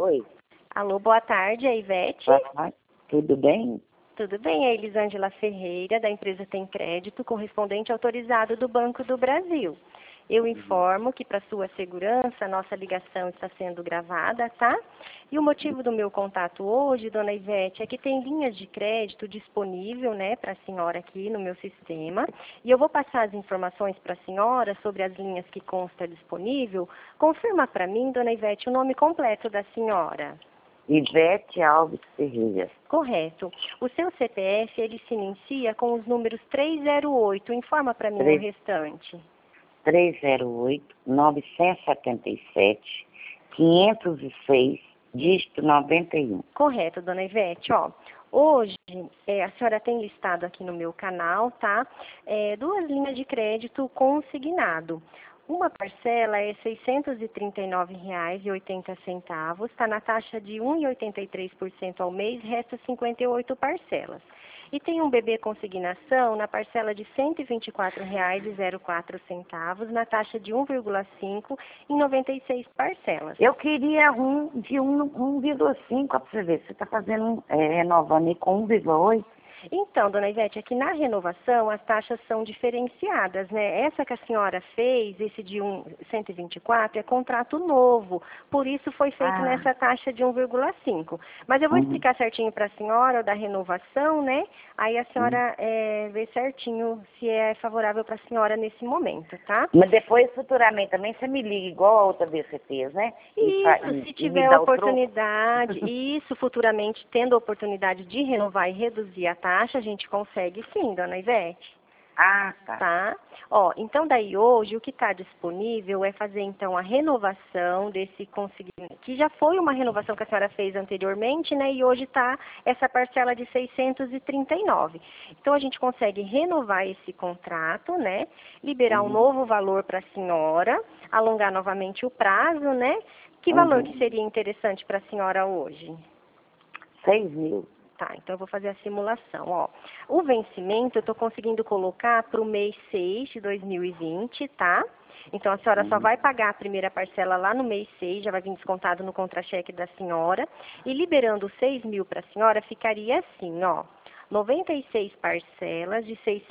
Oi. Alô, boa tarde, é a Ivete? Boa tarde. Tudo bem? Tudo bem, é a Elisângela Ferreira, da empresa Tem Crédito, correspondente autorizado do Banco do Brasil. Eu informo que, para sua segurança, a nossa ligação está sendo gravada, tá? E o motivo do meu contato hoje, dona Ivete, é que tem linhas de crédito disponível, né, para a senhora aqui no meu sistema. E eu vou passar as informações para a senhora sobre as linhas que consta disponível. Confirma para mim, dona Ivete, o nome completo da senhora. Ivete Alves Ferreira. Correto. O seu CPF, ele se inicia com os números 308. Informa para mim o restante. 308-977-506, dígito 91. Correto, dona Ivete. Ó, hoje, a senhora tem listado aqui no meu canal, tá? Duas linhas de crédito consignado. Uma parcela é R$ 639,80, está na taxa de 1,83% ao mês, resta 58 parcelas. E tem um bebê consignação na parcela de R$ 124,04, na taxa de 1,5% em 96 parcelas. Eu queria um de 1,5 para você ver. Você está fazendo, renovando aí com 1,8? Então, dona Ivete, aqui na renovação as taxas são diferenciadas, né? Essa que a senhora fez, esse de 124, é contrato novo, por isso foi feito nessa taxa de 1,5. Mas eu vou explicar certinho para a senhora da renovação, né? Aí a senhora vê certinho se é favorável para a senhora nesse momento, tá? Mas depois, futuramente, também você me liga igual a outra vez você fez, né? Isso, se tiver oportunidade, isso, futuramente, tendo a oportunidade de renovar e reduzir a taxa, a gente consegue sim, dona Ivete. Ah, tá. Tá? Ó, então daí hoje o que está disponível é fazer então a renovação desse consignado, que já foi uma renovação que a senhora fez anteriormente, né? E hoje está essa parcela de 639. Então a gente consegue renovar esse contrato, né? Liberar um novo valor para a senhora, alongar novamente o prazo, né? Que valor que seria interessante para a senhora hoje? 6 mil. Tá, então eu vou fazer a simulação, ó. O vencimento eu estou conseguindo colocar para o mês 6 de 2020, tá? Então a senhora só vai pagar a primeira parcela lá no mês 6, já vai vir descontado no contra-cheque da senhora. E liberando 6 mil para a senhora, ficaria assim, ó. 96 parcelas de R$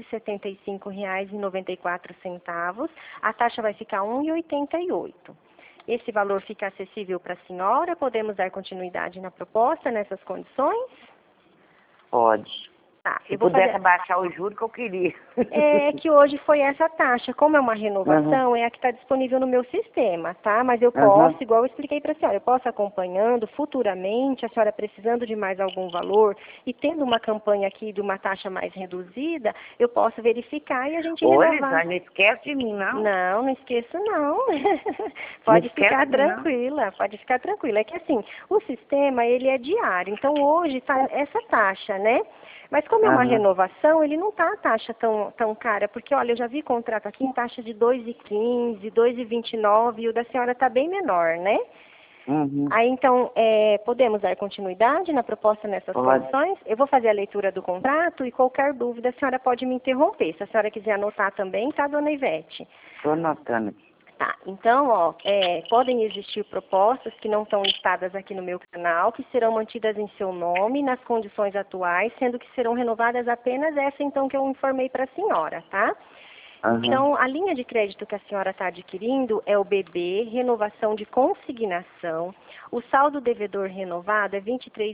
675,94. A taxa vai ficar R$ 1,88. Esse valor fica acessível para a senhora? Podemos dar continuidade na proposta nessas condições? Pode. Tá, Se pudesse abaixar o juro que eu queria. É que hoje foi essa taxa. Como é uma renovação, é a que está disponível no meu sistema, tá? Mas eu posso, igual eu expliquei para a senhora, eu posso acompanhando futuramente, a senhora precisando de mais algum valor e tendo uma campanha aqui de uma taxa mais reduzida, eu posso verificar e a gente renovar. Olha, não esquece de mim, não. Não, não esqueço, não. Pode ficar tranquila, pode ficar tranquila. É que assim, o sistema, ele é diário. Então, hoje está essa taxa, né? Mas como é uma renovação, ele não está a taxa tão cara, porque, olha, eu já vi contrato aqui em taxa de 2,15, 2,29 e o da senhora está bem menor, né? Aí, então, podemos dar continuidade na proposta nessas condições? Eu vou fazer a leitura do contrato e qualquer dúvida a senhora pode me interromper. Se a senhora quiser anotar também, tá, dona Ivete? Estou anotando aqui. Tá, então, ó, podem existir propostas que não estão listadas aqui no meu canal, que serão mantidas em seu nome, nas condições atuais, sendo que serão renovadas apenas essa, então, que eu informei para a senhora, tá? Então, a linha de crédito que a senhora está adquirindo é o BB, renovação de consignação. O saldo devedor renovado é R$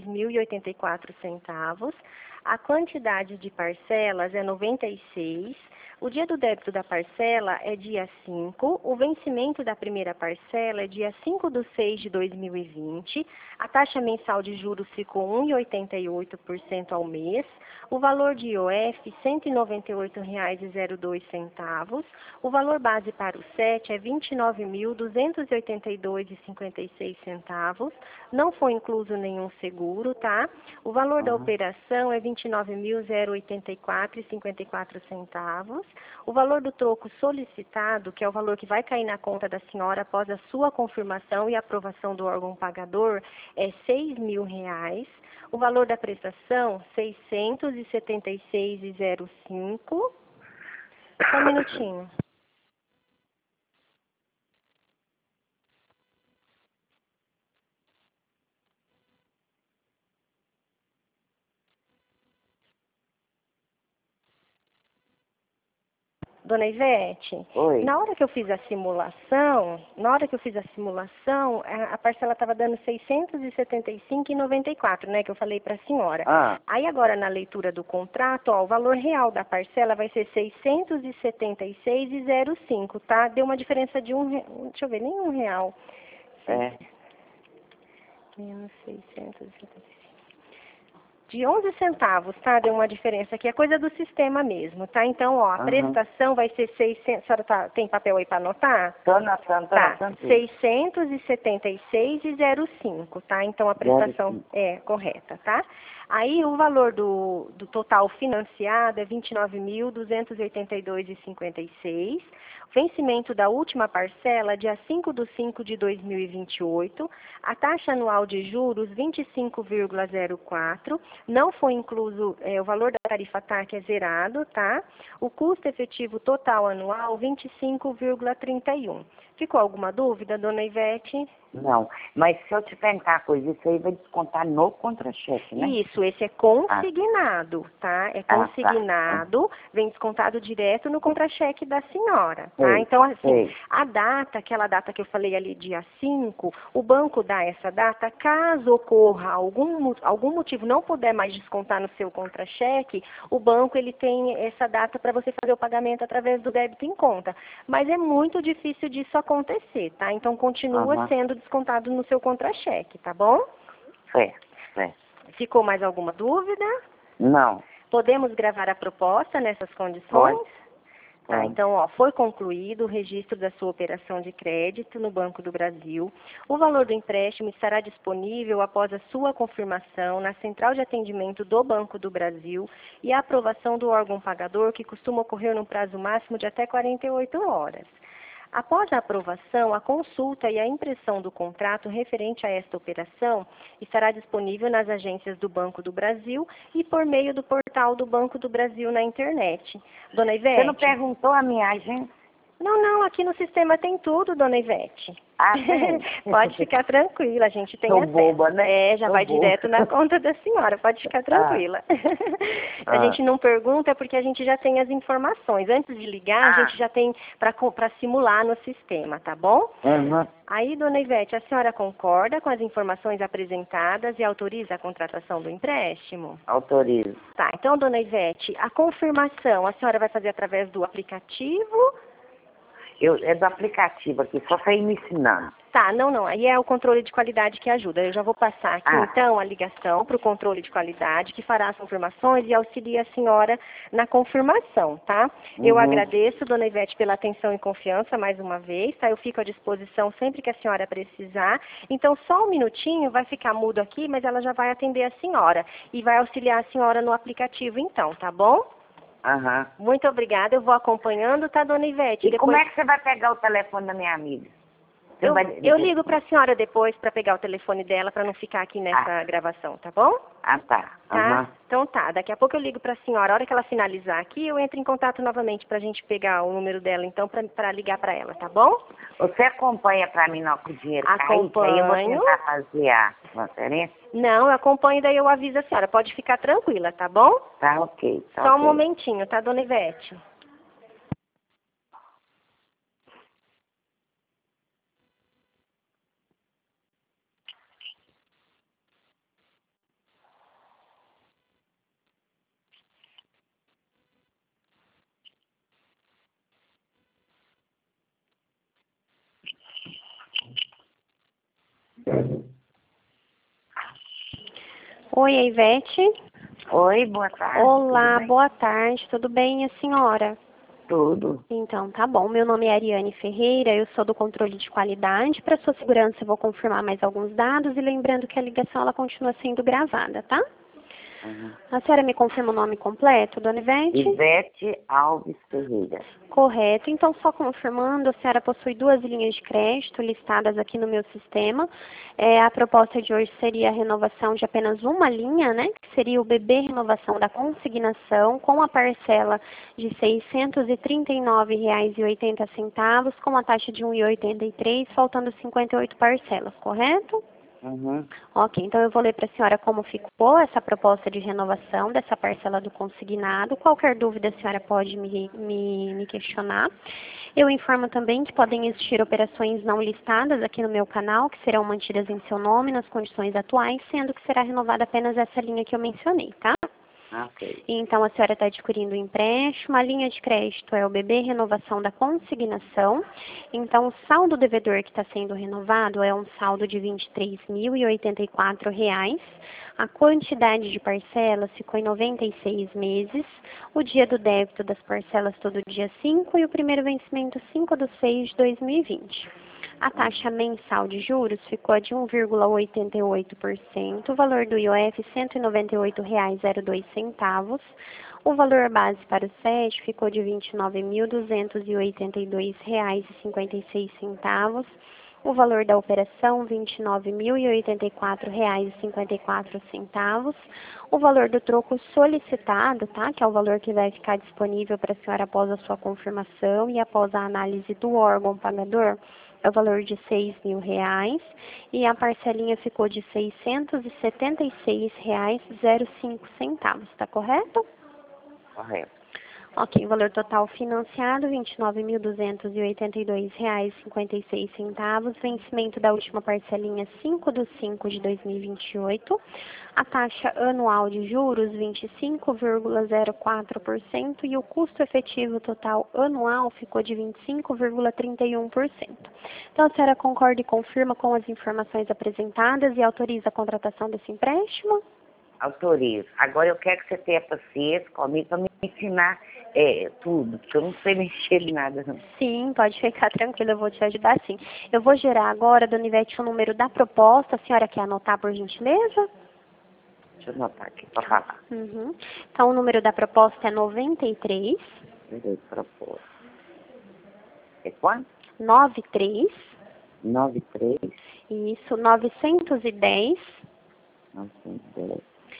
23.084. A quantidade de parcelas é 96. O dia do débito da parcela é dia 5, o vencimento da primeira parcela é dia 5/6 de 2020, a taxa mensal de juros ficou 1,88% ao mês, o valor de IOF R$ 198,02, o valor base para o SET é R$ 29.282,56, não foi incluso nenhum seguro, tá? O valor da operação é R$ 29.084,54. O valor do troco solicitado, que é o valor que vai cair na conta da senhora após a sua confirmação e aprovação do órgão pagador, é R$ 6.000. O valor da prestação, R$ 676,05. Só um minutinho. Dona Ivete, Oi. na hora que eu fiz a simulação, a parcela estava dando R$ 675,94, né, que eu falei para a senhora. Aí agora na leitura do contrato, ó, o valor real da parcela vai ser R$ 676,05, tá? Deu uma diferença de deixa eu ver, nem R$ 1. Menos 675. De 11 centavos, tá? Deu uma diferença aqui, é coisa do sistema mesmo, tá? Então, ó, a prestação vai ser 600, a senhora tem papel aí para anotar? Tô anotando, tá, 676,05, tá? Então, a prestação é correta, tá? Aí, o valor do total financiado é R$ 29.282,56. Vencimento da última parcela, dia 5/5 de 2028. A taxa anual de juros, 25,04. Não foi incluso o valor da tarifa TAC, é zerado, tá? O custo efetivo total anual, 25,31. Ficou alguma dúvida, dona Ivete? Não, mas se eu te perguntar a coisa, isso aí vai descontar no contra-cheque, né? Isso, esse é consignado, tá? É consignado, vem descontado direto no contra-cheque da senhora, tá? Então, assim, a data, aquela data que eu falei ali, dia 5, o banco dá essa data, caso ocorra algum motivo não puder mais descontar no seu contra-cheque, o banco, ele tem essa data para você fazer o pagamento através do débito em conta. Mas é muito difícil disso acontecer, tá? Então, continua sendo descontado no seu contra-cheque, tá bom? Certo. Ficou mais alguma dúvida? Não. Podemos gravar a proposta nessas condições? Pode. Tá, então, ó, foi concluído o registro da sua operação de crédito no Banco do Brasil. O valor do empréstimo estará disponível após a sua confirmação na central de atendimento do Banco do Brasil e a aprovação do órgão pagador, que costuma ocorrer num prazo máximo de até 48 horas. Após a aprovação, a consulta e a impressão do contrato referente a esta operação estará disponível nas agências do Banco do Brasil e por meio do portal do Banco do Brasil na internet. Dona Ivete? Você não perguntou a minha agência? Não, aqui no sistema tem tudo, dona Ivete. Tem? Pode ficar tranquila, a gente tem acesso. Boba, né? Já vai direto na conta da senhora, pode ficar tranquila. A gente não pergunta porque a gente já tem as informações. Antes de ligar, a gente já tem para simular no sistema, tá bom? Aí, dona Ivete, a senhora concorda com as informações apresentadas e autoriza a contratação do empréstimo? Autorizo. Tá, então, dona Ivete, a confirmação a senhora vai fazer através do aplicativo? É do aplicativo aqui, só para ir me ensinando. Tá, não. Aí é o controle de qualidade que ajuda. Eu já vou passar aqui, então, a ligação para o controle de qualidade, que fará as confirmações e auxilia a senhora na confirmação, tá? Eu agradeço, dona Ivete, pela atenção e confiança mais uma vez, tá? Eu fico à disposição sempre que a senhora precisar. Então, só um minutinho, vai ficar mudo aqui, mas ela já vai atender a senhora. E vai auxiliar a senhora no aplicativo, então, tá bom? Muito obrigada, eu vou acompanhando, tá, dona Ivete? E como é que você vai pegar o telefone da minha amiga? Eu ligo para a senhora depois para pegar o telefone dela para não ficar aqui nessa gravação, tá bom? Tá. Então tá, daqui a pouco eu ligo para a senhora. A hora que ela finalizar aqui, eu entro em contato novamente para a gente pegar o número dela, então, para ligar para ela, tá bom? Você acompanha para mim não com o dinheiro Acompanho. Aí eu vou tentar fazer a transferência? Não, eu acompanho, daí eu aviso a senhora. Pode ficar tranquila, tá bom? Tá ok. Só um momentinho, tá, dona Ivete? Oi, Ivete. Oi, boa tarde. Olá, boa tarde. Tudo bem, a senhora? Tudo. Então, tá bom. Meu nome é Ariane Ferreira, eu sou do controle de qualidade. Para sua segurança, eu vou confirmar mais alguns dados e lembrando que a ligação ela continua sendo gravada, tá? A senhora me confirma o nome completo, dona Ivete? Ivete Alves Ferreira. Correto. Então, só confirmando, a senhora possui 2 linhas de crédito listadas aqui no meu sistema. A proposta de hoje seria a renovação de apenas uma linha, né? Que seria o BB Renovação da Consignação, com a parcela de R$ 639,80, com a taxa de 1,83, faltando 58 parcelas, correto? Uhum. Ok, então eu vou ler para a senhora como ficou essa proposta de renovação dessa parcela do consignado. Qualquer dúvida a senhora pode me questionar. Eu informo também que podem existir operações não listadas aqui no meu canal, que serão mantidas em seu nome nas condições atuais, sendo que será renovada apenas essa linha que eu mencionei, tá? Ok. Então, a senhora está adquirindo o empréstimo, a linha de crédito é o BB Renovação da Consignação. Então, o saldo devedor que está sendo renovado é um saldo de R$ 23.084. A quantidade de parcelas ficou em 96 meses. O dia do débito das parcelas todo dia 5 e o primeiro vencimento 5/6/2020. A taxa mensal de juros ficou de 1,88%, o valor do IOF R$ 198,02. O valor base para o SED ficou de R$ 29.282,56. O valor da operação, R$ 29.084,54. O valor do troco solicitado, tá? Que é o valor que vai ficar disponível para a senhora após a sua confirmação e após a análise do órgão pagador, é o valor de R$ 6.000 e a parcelinha ficou de R$ 676,05, tá correto? Correto. Ok, o valor total financiado, R$ 29.282,56. Vencimento da última parcelinha, 5/5/2028. A taxa anual de juros, 25,04%. E o custo efetivo total anual ficou de 25,31%. Então, a senhora concorda e confirma com as informações apresentadas e autoriza a contratação desse empréstimo? Autorizo. Agora eu quero que você tenha paciência comigo para me ensinar tudo, porque eu não sei mexer em nada. Não. Sim, pode ficar tranquila, eu vou te ajudar sim. Eu vou gerar agora, dona Ivete, o número da proposta. A senhora quer anotar, por gentileza? Deixa eu anotar aqui para falar. Uhum. Então, o número da proposta é 93. Proposta. É quanto? 93. 93. Isso, 910. 910.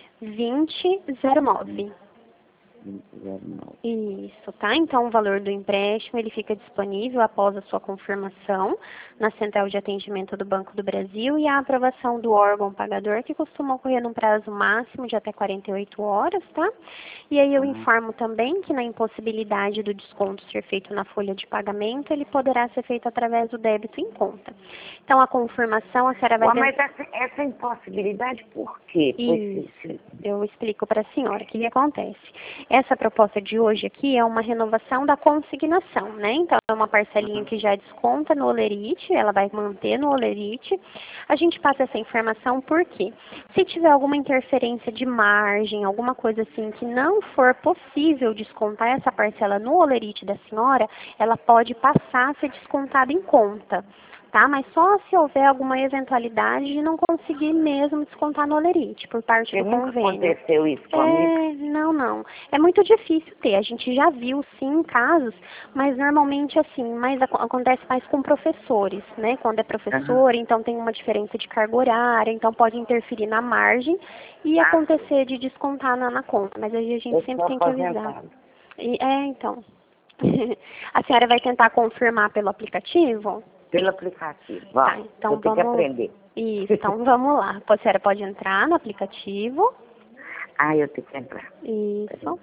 2009. 2009. Isso, tá? Então, o valor do empréstimo, ele fica disponível após a sua confirmação na Central de Atendimento do Banco do Brasil e a aprovação do órgão pagador, que costuma ocorrer num prazo máximo de até 48 horas, tá? E aí eu informo também que na impossibilidade do desconto ser feito na folha de pagamento, ele poderá ser feito através do débito em conta. Então, a confirmação, a senhora vai... Mas essa impossibilidade, por quê? Isso, eu explico para a senhora o que acontece. Essa proposta de hoje aqui é uma renovação da consignação, né? Então, é uma parcelinha que já desconta no Olerite, ela vai manter no Olerite. A gente passa essa informação porque, se tiver alguma interferência de margem, alguma coisa assim que não for possível descontar essa parcela no Olerite da senhora, ela pode passar a ser descontada em conta. Tá? Mas só se houver alguma eventualidade de não conseguir mesmo descontar no Olerite, por parte do convênio. Nunca aconteceu isso comigo? Não. É muito difícil ter. A gente já viu, sim, casos, mas normalmente, assim, acontece mais com professores, né? Quando é professor, então tem uma diferença de carga horária, então pode interferir na margem e acontecer de descontar na conta. Mas aí a gente sempre tem que avisar. Então. A senhora vai tentar confirmar pelo aplicativo? Pelo aplicativo. Tá, então vamos aprender. Isso, então vamos lá. A senhora pode entrar no aplicativo. Eu tenho que entrar. Isso.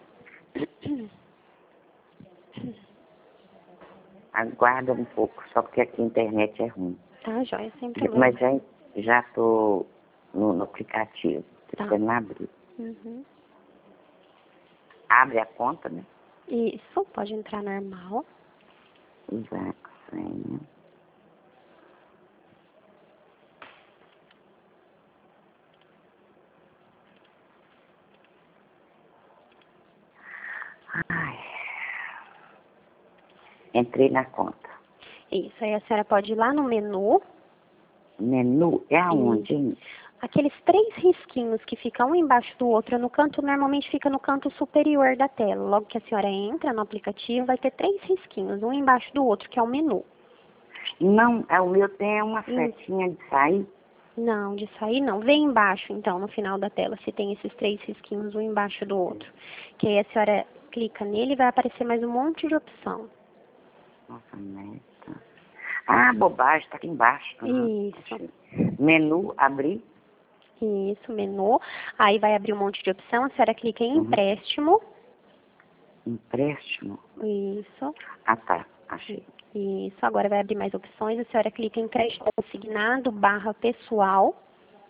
Aguarda um pouco, só porque aqui a internet é ruim. Tá, joia, sem problema. Mas já estou no aplicativo. Tentando abrir. Uhum. Abre a conta, né? Isso, pode entrar normal. Usar a senha. Entrei na conta. Isso, aí a senhora pode ir lá no menu. Menu? É aonde, hein? Aqueles 3 risquinhos que ficam um embaixo do outro, normalmente fica no canto superior da tela. Logo que a senhora entra no aplicativo, vai ter 3 risquinhos, um embaixo do outro, que é o menu. Não, o meu tem uma setinha de sair. Não, de sair não. Vem embaixo, então, no final da tela, se tem esses 3 risquinhos, um embaixo do outro. Que aí a senhora clica nele e vai aparecer mais um monte de opção. Nossa, meta. Ah, bobagem, está aqui embaixo. Isso. Menu, abrir. Isso, menu. Aí vai abrir um monte de opção. A senhora clica em empréstimo. Empréstimo. Isso. Ah, tá. Achei. Isso. Agora vai abrir mais opções. A senhora clica em crédito consignado / pessoal.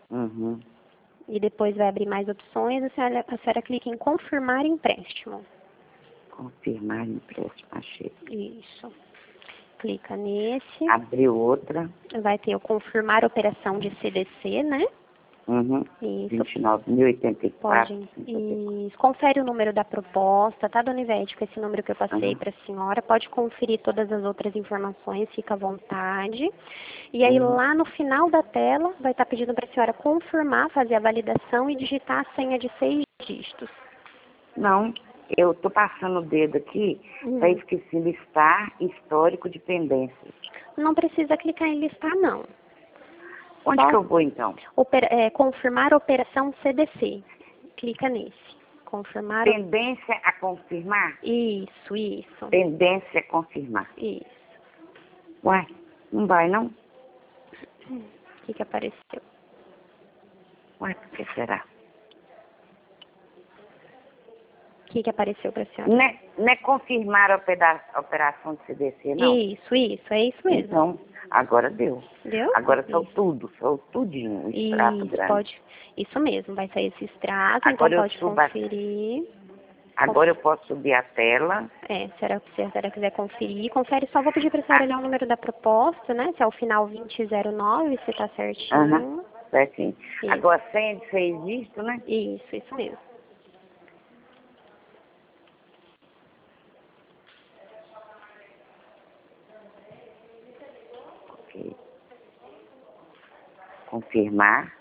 E depois vai abrir mais opções. A senhora clica em confirmar empréstimo. Confirmar empréstimo. Achei. Isso. Clica nesse. Abriu outra. Vai ter o confirmar operação de CDC, né? Isso. 29.084. Pode. Isso. Confere o número da proposta, tá, dona Ivete? Com esse número que eu passei para a senhora. Pode conferir todas as outras informações, fica à vontade. E aí, lá no final da tela, vai estar pedindo para a senhora confirmar, fazer a validação e digitar a senha de 6 dígitos. Não, eu tô passando o dedo aqui, tá esqueci listar histórico de pendências. Não precisa clicar em listar, não. Onde que eu vou, então? Confirmar a operação CDC. Clica nesse. Confirmar. Pendência a confirmar? Isso. Pendência a confirmar. Isso. Uai, não vai, não? O que apareceu? Uai, por que será? O que apareceu para a senhora? Não é confirmar a operação de CDC, não? Isso, é isso mesmo. Então, agora deu. Deu? Agora sou tudinho, o extrato grande. Pode. Isso mesmo, vai sair esse extrato, Agora então pode conferir. Agora eu posso subir a tela. Se a senhora quiser conferir, confere. Só vou pedir para a senhora olhar o número da proposta, né? Se é o final 2009, se está certinho. Certinho. Isso. Agora, senha de 6 dígitos, né? Isso mesmo. Ok. Confirmar.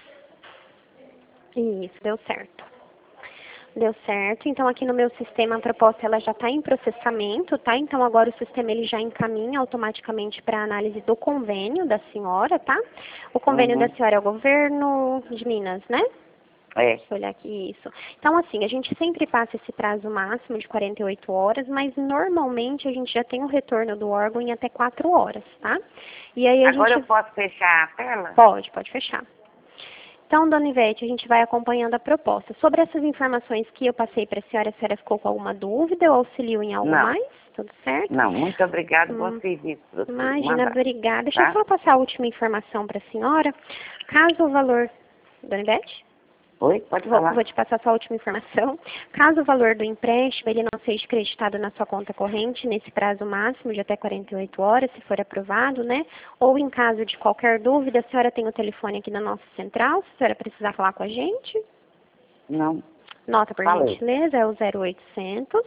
Isso, deu certo. Deu certo. Então, aqui no meu sistema, a proposta ela já está em processamento, tá? Então, agora o sistema ele já encaminha automaticamente para a análise do convênio da senhora, tá? O convênio da senhora é o governo de Minas, né? Deixa eu olhar aqui isso. Então, assim, a gente sempre passa esse prazo máximo de 48 horas, mas normalmente a gente já tem o retorno do órgão em até 4 horas, tá? E aí Agora eu posso fechar a tela? Pode fechar. Então, dona Ivete, a gente vai acompanhando a proposta. Sobre essas informações que eu passei para a senhora ficou com alguma dúvida? Eu auxilio em algo mais? Tudo certo? Não, muito obrigada, bom serviço. Imagina, obrigada. Deixa eu só passar a última informação para a senhora. Caso o valor... Dona Ivete? Oi, pode falar. Vou te passar só a última informação. Caso o valor do empréstimo ele não seja creditado na sua conta corrente nesse prazo máximo de até 48 horas, se for aprovado, né? Ou em caso de qualquer dúvida, a senhora tem o telefone aqui da nossa central, se a senhora precisar falar com a gente. Não. Nota por gentileza, é o 0800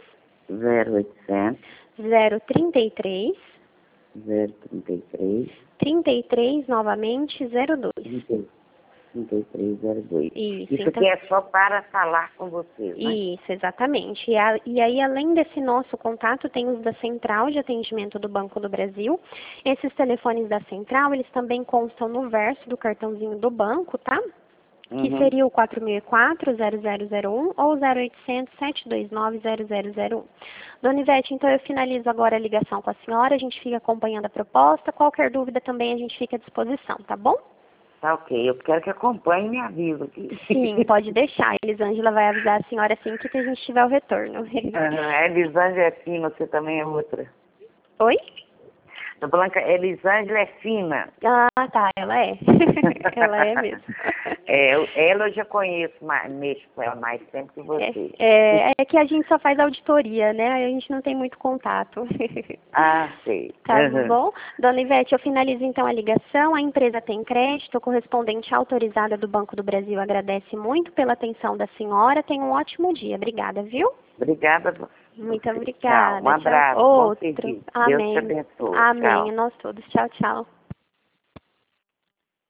033 33 novamente 02. 3302. Isso então, aqui é só para falar com você, né? Isso, exatamente. E aí, além desse nosso contato, tem os da Central de Atendimento do Banco do Brasil. Esses telefones da Central, eles também constam no verso do cartãozinho do banco, tá? Que seria o 4004-0001 ou 0800-729-0001. Dona Ivete, então eu finalizo agora a ligação com a senhora, a gente fica acompanhando a proposta. Qualquer dúvida também a gente fica à disposição, tá bom? Tá ok, eu quero que acompanhe e me avisa aqui. Sim, pode deixar. A Elisângela vai avisar a senhora assim que a gente tiver o retorno. A Elisângela é fina, você também é outra. Oi? A Blanca, Elisângela é fina. Ah, tá, ela é. Ela é mesmo. Ela eu já conheço, mexo com ela mais tempo que você. É que a gente só faz auditoria, né? Aí a gente não tem muito contato. Ah, sei. Tá bom? Dona Ivete, eu finalizo então a ligação. A empresa tem crédito, a correspondente autorizada do Banco do Brasil agradece muito pela atenção da senhora. Tenha um ótimo dia. Obrigada, viu? Obrigada. Muito obrigada. Tchau. Um abraço. Outro. Bom serviço. Amém. Deus te abençoe. Amém. Tchau. Nós todos. Tchau, tchau.